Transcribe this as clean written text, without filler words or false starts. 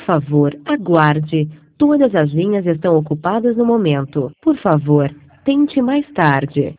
favor, aguarde. Todas as linhas estão ocupadas no momento. Por favor, tente mais tarde.